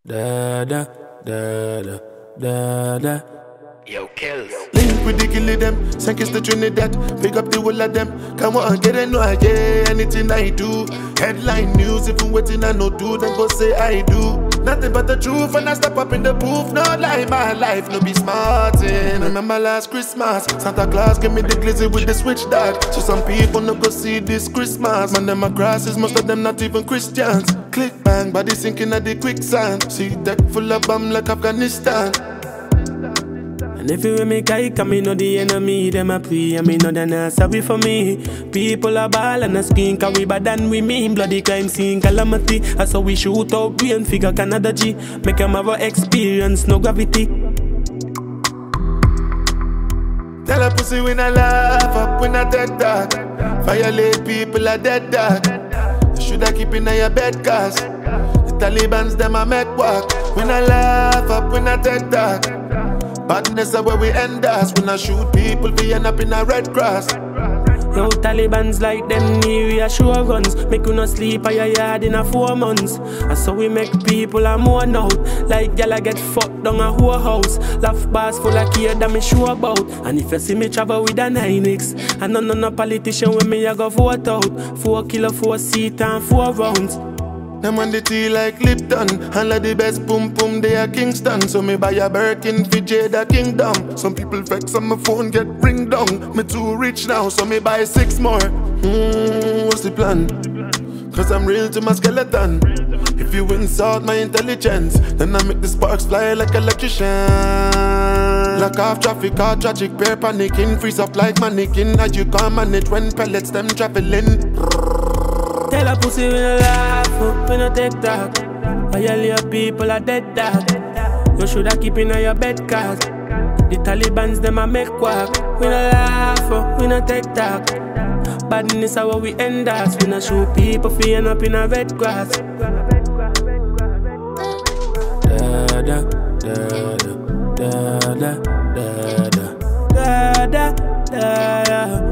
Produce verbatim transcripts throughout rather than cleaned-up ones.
Da da da da da da. Yo, kills. Link with the killie them, send kiss to Trinidad. Pick up the whole of them. Come on, get it, no, I yeah, anything I do. Headline news, if you waiting, I no do, then go say I do. Nothing but the truth, and I step up in the booth. No lie, my life, no be smartin'. Remember last Christmas, Santa Claus gave me the glizzy with the switch dog. So some people no go see this Christmas. Man, them a crosses, most of them not even Christians. Click bang, body sinking at the quicksand. See deck full of bomb like Afghanistan. And if you make I come, me know the enemy, them a pray, and me know they not sorry for me. People are ball and a skin, cause we bad than we mean. Bloody crime scene, calamity. That's how we shoot out brain, figure Canada G. Make them have a experience, no gravity. Tell a pussy when I laugh up, when I take that. Violate people are dead dog. You shoulda keep in your bed, cause the Taliban's them a make walk. When I laugh up, when I take that. Badness is where we end us. When I shoot people, we end up in a red cross. Yo, Taliban's like them new reassurance. Make you not sleep at your yard in a four months. And so we make people a mourn out. Like y'all get fucked down a whole house. Laugh bars full of care that me sure about. And if you see me travel with a nine X, and none of no politician with me I go vote out. Four kilo, four seat and four rounds. Them on the tea like Lipton. And like the best boom boom they are Kingston. So me buy a Birkin for Jada Kingdom. Some people vex on my phone get ring down. Me too rich now so me buy six more. Hmm, what's the plan? Cause I'm real to my skeleton. If you insult my intelligence, then I make the sparks fly like electrician. Lock off traffic, all tragic, pair panicking. Freeze up like mannequin. As you can't manage when pellets them traveling. Tell a pussy when I laugh up, when I take talk. Violate people are dead dog. You shoulda keep in your bed, cause the Taliban's them a make quack. When I laugh up, when I take talk. Badness is how we end us. When I shoot people, we end up in a red grass. Da da da da da da da da da da da.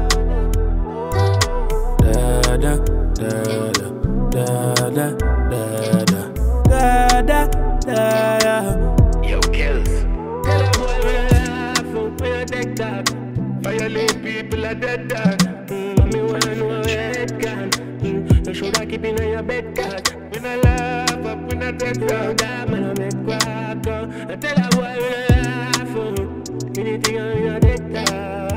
Da da da da da da da da da. Yo, kills. Tell a boy when I laugh up, when I take talk. Violate people are dead dog. Mm, mommy wanna know where your head gone. Mm, you shoulda keep in your bed, cause When I laugh up, when I take oh, down. that man a make quack. uh. I tell a boy when I laugh up, anything on your dead talk.